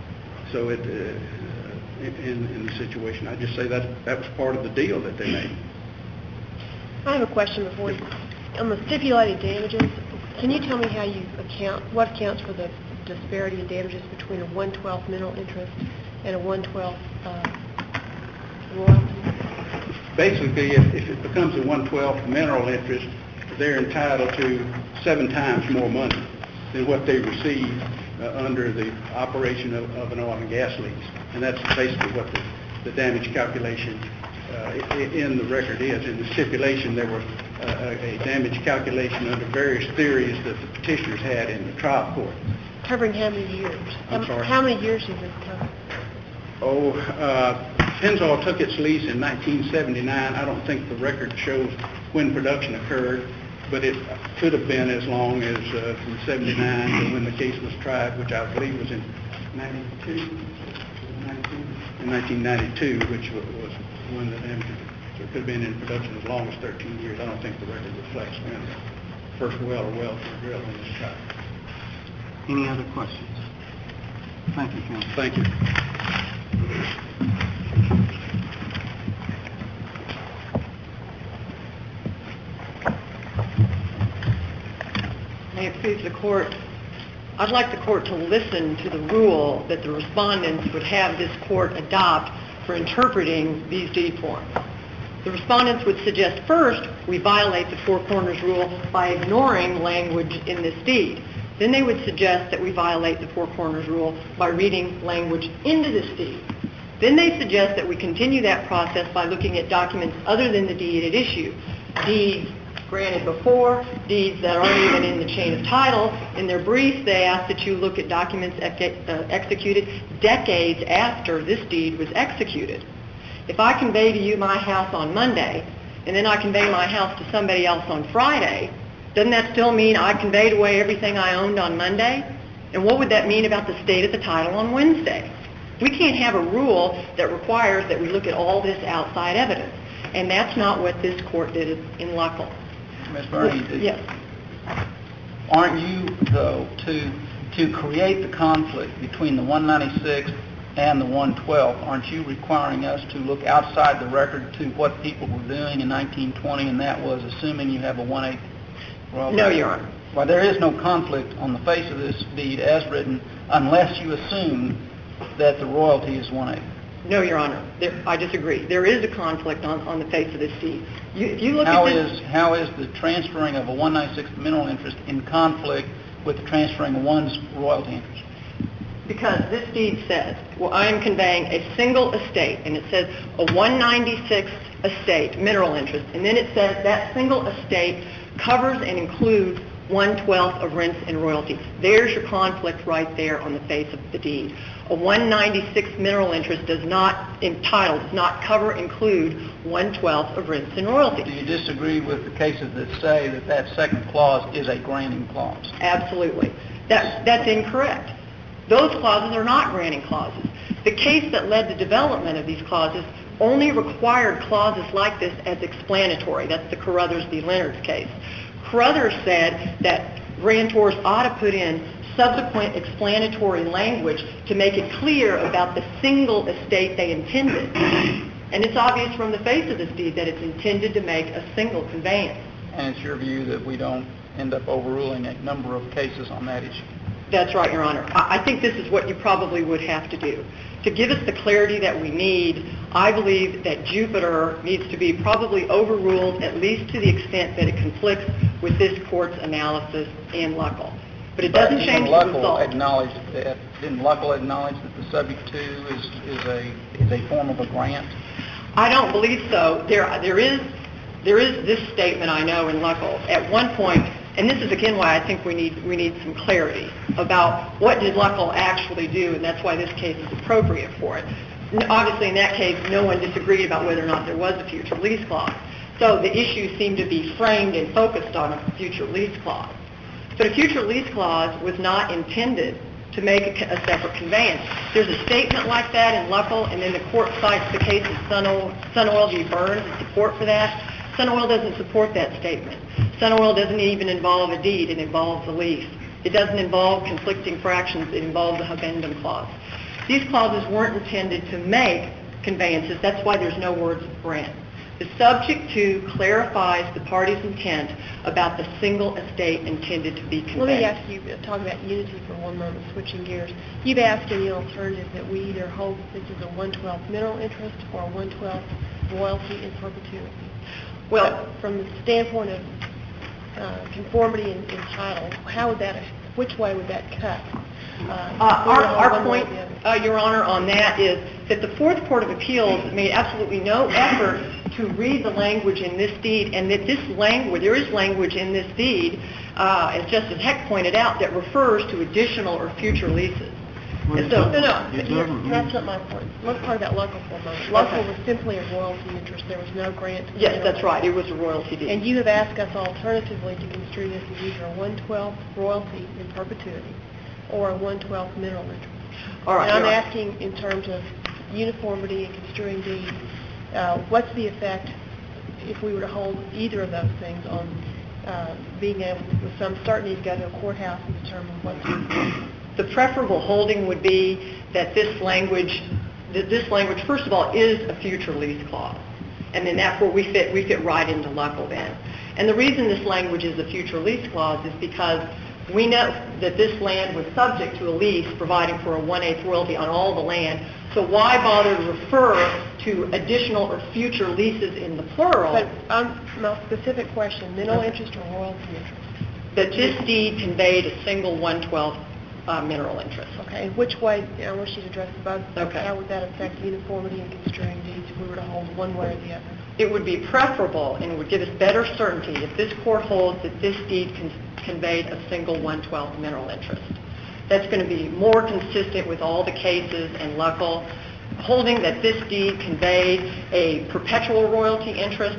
So it, uh, in, in the situation, I just say that that was part of the deal that they made. I have a question before you. On the stipulated damages, can you tell me how you account, what accounts for the disparity in damages between a one twelfth mineral interest and a one twelfth uh, royalty? Basically, if, if it becomes a one twelfth mineral interest, they're entitled to seven times more money than what they receive uh, under the operation of, of an oil and gas lease. And that's basically what the, the damage calculation uh, in the record is. In the stipulation, there was uh, a damage calculation under various theories that the petitioners had in the trial court. Covering how many years? I'm how, sorry? How many years does it cover? Oh, uh, Pennzoil took its lease in nineteen seventy-nine. I don't think the record shows when production occurred, but it could have been as long as uh, from seventy-nine to when the case was tried, which I believe was in ninety-two, in nineteen ninety-two, which was when the damage, so it could have been in production as long as thirteen years. I don't think the record reflects when the first well or wells were drilled in this trial. Any other questions? Thank you, Counsel. Thank you. May it please the court, I'd like the court to listen to the rule that the respondents would have this court adopt for interpreting these deed forms. The respondents would suggest first we violate the Four Corners Rule by ignoring language in this deed. Then they would suggest that we violate the Four Corners Rule by reading language into this deed. Then they suggest that we continue that process by looking at documents other than the deed at issue. Deeds granted before, deeds that aren't even in the chain of title. In their brief, they ask that you look at documents ex- uh, executed decades after this deed was executed. If I convey to you my house on Monday, and then I convey my house to somebody else on Friday, doesn't that still mean I conveyed away everything I owned on Monday? And what would that mean about the state of the title on Wednesday? We can't have a rule that requires that we look at all this outside evidence, and that's not what this court did in Luckel. Miz Bernie, do- Yes. aren't you, though, to to create the conflict between the one ninety-six and the one twelve, aren't you requiring us to look outside the record to what people were doing in nineteen twenty, and that was assuming you have a one eighth royalty? No, Your Honor. Well, there is no conflict on the face of this deed as written unless you assume that the royalty is one eighth. No, Your Honor. There, I disagree. There is a conflict on, on the face of this deed. You, if you look How at this, is how is the transferring of a one ninety-six mineral interest in conflict with transferring one's royalty interest? because this deed says, well, I am conveying a single estate, and it says a one ninety-sixth estate, mineral interest, and then it says that single estate covers and includes one twelfth of rents and royalties. There's your conflict right there on the face of the deed. A one ninety-sixth mineral interest does not entitle, does not cover, include one twelfth of rents and royalties. Do you disagree with the cases that say that that second clause is a granting clause? Absolutely. That, that's incorrect. Those clauses are not granting clauses. The case that led to development of these clauses only required clauses like this as explanatory. That's the Carruthers v. Leonard's case. Carruthers said that grantors ought to put in subsequent explanatory language to make it clear about the single estate they intended. And it's obvious from the face of this deed that it's intended to make a single conveyance. And it's your view that we don't end up overruling a number of cases on that issue? That's right, Your Honor. I I think this is what you probably would have to do. To give us the clarity that we need, I believe that Jupiter needs to be probably overruled, at least to the extent that it conflicts with this court's analysis in Luckel. But it doesn't But change the Luckel result. acknowledged that, didn't Luckel acknowledge that the subject to is, is a is a form of a grant? I don't believe so. There, there is, there is this statement I know in Luckel. At one point, and this is again why I think we need we need some clarity about what did Luckel actually do, and that's why this case is appropriate for it. Obviously, in that case, no one disagreed about whether or not there was a future lease clause. So the issue seemed to be framed and focused on a future lease clause. But a future lease clause was not intended to make a, a separate conveyance. There's a statement like that in Luckel, and then the court cites the case of Sun Oil, Sun Oil v. Burns as support for that. Sun Oil doesn't support that statement. Sun Oil doesn't even involve a deed. It involves a lease. It doesn't involve conflicting fractions. It involves a habendum clause. These clauses weren't intended to make conveyances. That's why there's no words of grant. The subject to clarifies the party's intent about the single estate intended to be conveyed. Let me ask you, uh, talk about unity for one moment, switching gears. You've asked in the alternative that we either hold this is a one twelfth mineral interest or a one twelfth royalty in perpetuity. Well, But from the standpoint of uh, conformity in, in title, how would that, which way would that cut? Uh, Uh, our, our one way or point, the other? uh, Your Honor, on that is that the Fourth Court of Appeals made absolutely no effort to read the language in this deed, and that this language, there is language in this deed, uh, as Justice Heck pointed out, that refers to additional or future leases. Well, And so, it No, no, It here- doesn't that's mean- not my point. Let's talk about Luckel for a moment. Okay. Luckel was simply a royalty interest. There was no grant. to the Yes, mineral that's right. It was a royalty deed. And you have asked us alternatively to construe this as either a one twelfth royalty in perpetuity or a one twelfth mineral interest. All right, And I'm Your Honor. asking in terms of uniformity in construing deeds, uh, what's the effect if we were to hold either of those things on uh, being able, with some certainty, to go to a courthouse and determine what's uniform? The preferable holding would be that this language, that this language, first of all, is a future lease clause. And then that's where we fit, we fit right into Luckel then. And the reason this language is a future lease clause is because we know that this land was subject to a lease providing for a one-eighth royalty on all the land. So why bother to refer to additional or future leases in the plural? But um, my specific question, mineral Okay. interest or royalty interest? That this deed conveyed a single one twelfth uh, mineral interest. Okay, and which way, I want you to address both. Okay. How would that affect uniformity in construing deeds if we were to hold one way or the other? It would be preferable and it would give us better certainty if this court holds that this deed con- conveyed a single one twelfth mineral interest. That's going to be more consistent with all the cases in Luckel. Holding that this deed conveyed a perpetual royalty interest,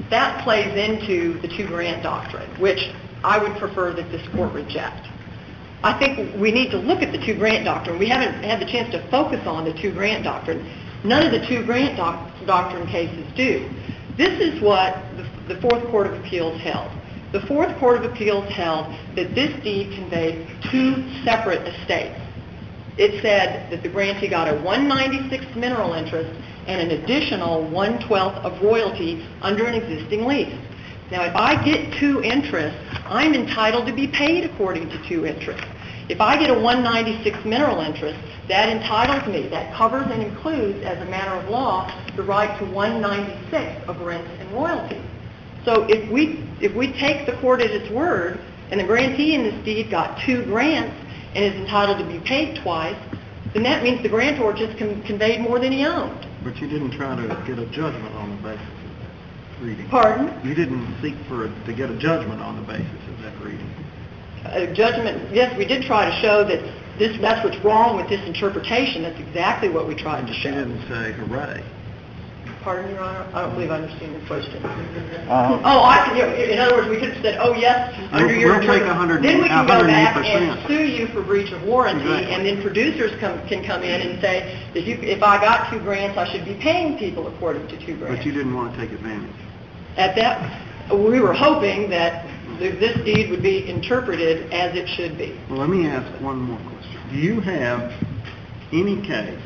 that plays into the two-grant doctrine, which I would prefer that this court reject. I think we need to look at the two-grant doctrine. We haven't had the chance to focus on the two-grant doctrine. None of the two-grant doc- doctrine cases do. This is what the, the Fourth Court of Appeals held. The Fourth Court of Appeals held that this deed conveyed two separate estates. It said that the grantee got a one ninety-sixth mineral interest and an additional one twelfth of royalty under an existing lease. Now, if I get two interests, I'm entitled to be paid according to two interests. If I get a one ninety-sixth mineral interest, that entitles me, that covers and includes, as a matter of law, the right to one ninety-sixth of rents and royalties. So if we if we take the court at its word, and the grantee in this deed got two grants and is entitled to be paid twice, then that means the grantor just con- conveyed more than he owned. But you didn't try to get a judgment on the basis of that reading. Pardon? You didn't seek for a, to get a judgment on the basis of that reading. A judgment, yes, we did try to show that this, that's what's wrong with this interpretation. That's exactly what we tried to show. You didn't say hooray. Pardon, Your Honor? I don't believe I understand the question. Uh, Oh, I, you know, in other words, we could have said, oh, yes, under We'll- your we'll take interpret- one hundred Then we can go back and one hundred eight percent. sue you for breach of warranty, Exactly. and then producers come, can come in and say, that you, if I got two grants, I should be paying people according to two grants. But you didn't want to take advantage. At that, we were hoping that th- this deed would be interpreted as it should be. Well, let me ask one more question. Do you have any case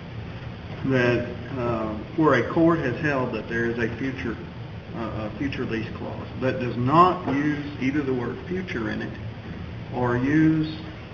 that uh, where a court has held that there is a future uh, a future lease clause that does not use either the word future in it or use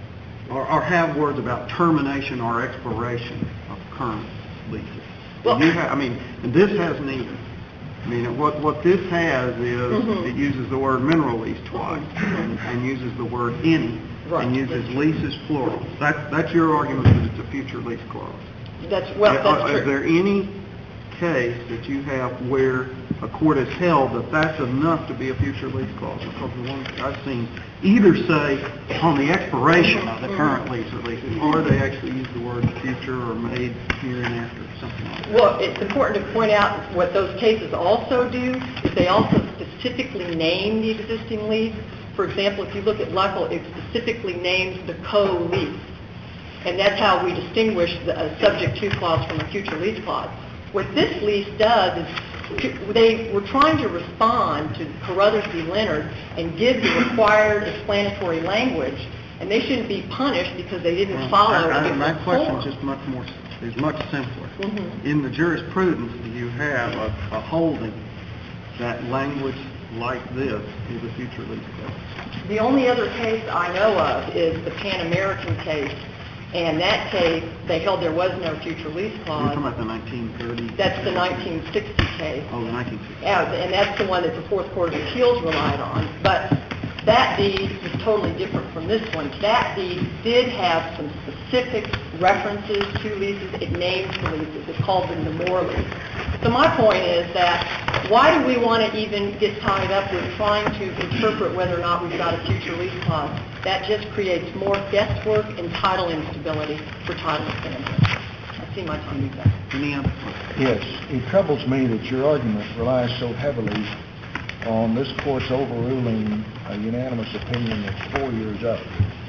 or, or have words about termination or expiration of current leases? Well- Do you have, I mean, and this has neither. I mean, what, what this has is Mhm. it uses the word mineral lease twice and, and uses the word any Right. and uses leases plural. That, that's your argument that it's a future lease clause. That's, well, Uh, that's Is true. there any case that you have where a court has held that that's enough to be a future lease clause? Because the ones I've seen either say on the expiration of the current lease or leases, or they actually use the word future or made hereinafter or something like that. Well, it's important to point out what those cases also do, is they also specifically name the existing lease. For example, if you look at Luckel, it specifically names the co-lease. And that's how we distinguish the uh, subject to clause from a future lease clause. What this lease does is they were trying to respond to Carruthers v. Leonard and give the required explanatory language, and they shouldn't be punished because they didn't Well, follow I- a I- different My question form. is just much more, is much simpler. Mhm. In the jurisprudence, do you have a, a holding that language like this is a future lease clause? The only other case I know of is the Pan American case, and that case, they held there was no future lease You're clause. talking about the nineteen thirty? That's the nineteen sixty case. Oh, the nineteen sixty. Yeah, and that's the one that the Fourth Court of Appeals relied on. But that deed was totally different from this one. That deed did have some specific references to leases. It named the leases. It called them the Moore lease. So my point is that why do we want to even get tied up with trying to interpret whether or not we've got a future lease clause? That just creates more guesswork and title instability for title examiners. I see my time is up. Any other questions? Yes, it troubles me that your argument relies so heavily on this court's overruling a unanimous opinion that's four years old.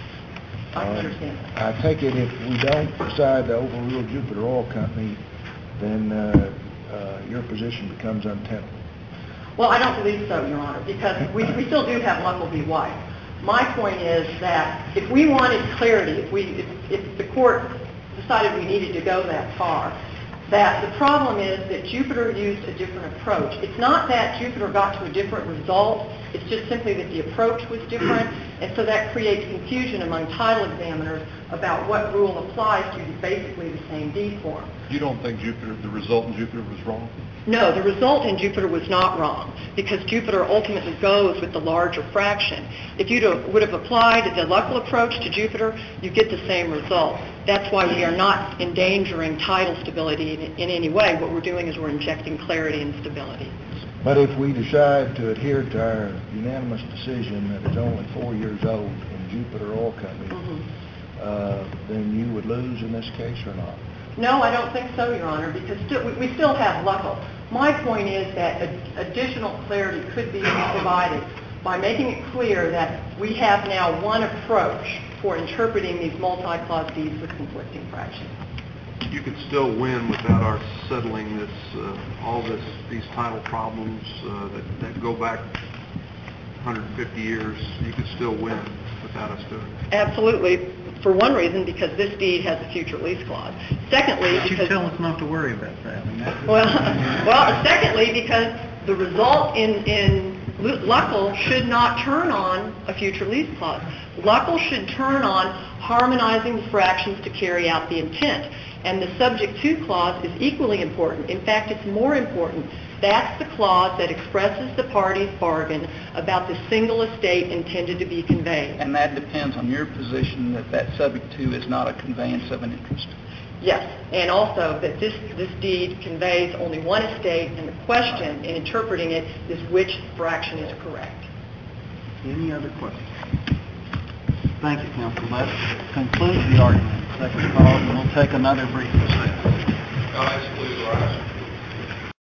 I Uh, understand that. I take it if we don't decide to overrule Jupiter Oil Company, then uh, uh, your position becomes untenable. Well, I don't believe so, Your Honor, because we, we still do have Luckel v. White. My point is that if we wanted clarity, if we, if, if the court decided we needed to go that far, that the problem is that Jupiter used a different approach. It's not that Jupiter got to a different result, it's just simply that the approach was different, and so that creates confusion among title examiners about what rule applies to basically the same deed form. You don't think Jupiter, the result in Jupiter was wrong? No, the result in Jupiter was not wrong, because Jupiter ultimately goes with the larger fraction. If you would have applied the Luckel approach to Jupiter, you get the same result. That's why we are not endangering title stability in, in any way. What we're doing is we're injecting clarity and stability. But if we decide to adhere to our unanimous decision that is only four years old in Jupiter Oil Company, Mhm. uh, then you would lose in this case or not? No, I don't think so, Your Honor, because still, we, we still have Luckel. My point is that a- additional clarity could be provided by making it clear that we have now one approach for interpreting these multi-clause deeds with conflicting fractions. You could still win without our settling this, uh, all this, these title problems uh, that, that go back one hundred fifty years. You could still win without us doing it. Absolutely, for one reason, because this deed has a future lease clause. Secondly, You because... tell us not to worry about that. I mean, that- Well, well, secondly, because the result in, in Luckel should not turn on a future lease clause. Luckel should turn on harmonizing the fractions to carry out the intent. And the subject to clause is equally important. In fact, it's more important. That's the clause that expresses the party's bargain about the single estate intended to be conveyed. And that depends on your position that that subject to is not a conveyance of an interest. Yes, and also that this, this deed conveys only one estate, and the question in interpreting it is which fraction is correct. Any other questions? Thank you, counsel. That concludes the argument. Second call, and we'll take another brief recess. Guys, please rise.